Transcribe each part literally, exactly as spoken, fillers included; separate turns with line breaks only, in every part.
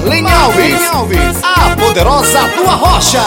Marlene Alves, Alves, a poderosa do Arrocha.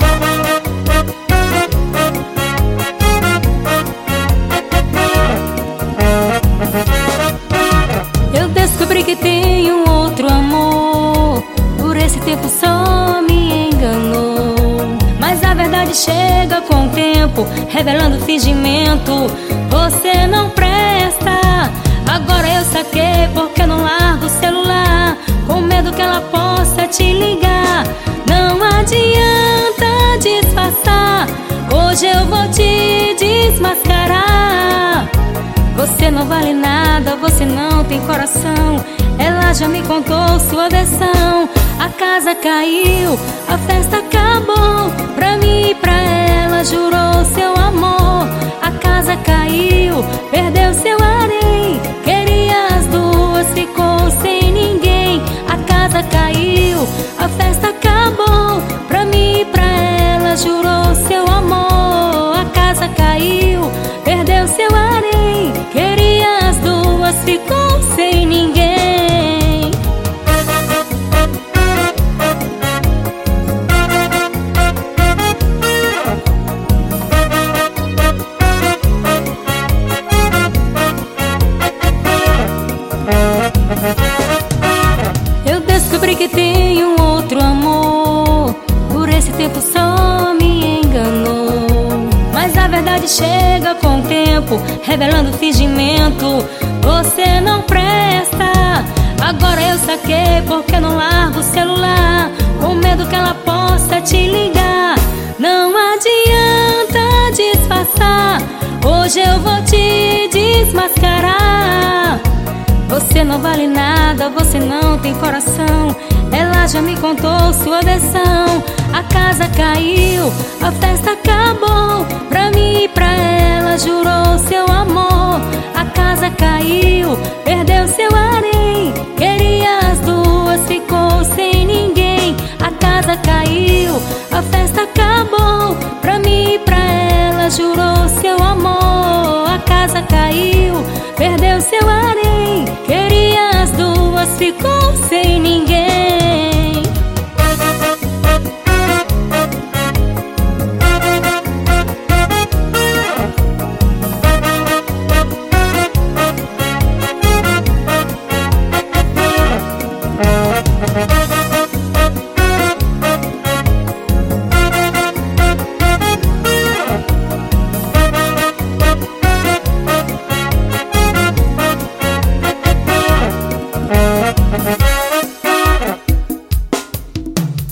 Eu descobri que tenho um outro amor, por esse tempo só me enganou. Mas a verdade chega com o tempo, revelando fingimento. Você não presta, agora eu saquei porque eu não largo o celular, com medo que ela possa te ligar. Não adianta disfarçar, hoje eu vou te desmascarar. Você não vale nada, você não tem coração. Ela já me contou sua versão. A casa caiu, a festa acabou. Pra mim e pra ela jurou seu amor. A casa caiu, perdeu seu harém. Queria as duas, ficou sem ninguém. A casa caiu, a festa acabou. Pra mim e pra ela jurou seu amor. A casa caiu, perdeu seu harém. Queria as duas, ficou sem ninguém. Eu descobri que tenho um outro amor, por esse tempo só me enganou. Mas a verdade chega com o tempo, revelando fingimento. Você não presta, agora eu saquei porque eu não largo o celular, com medo que ela possa te ligar. Não adianta disfarçar, hoje eu vou te desmascarar. Você não vale nada, você não tem coração. Ela já me contou sua versão. A casa caiu, a festa acabou. Pra mim e pra ela jurou seu amor.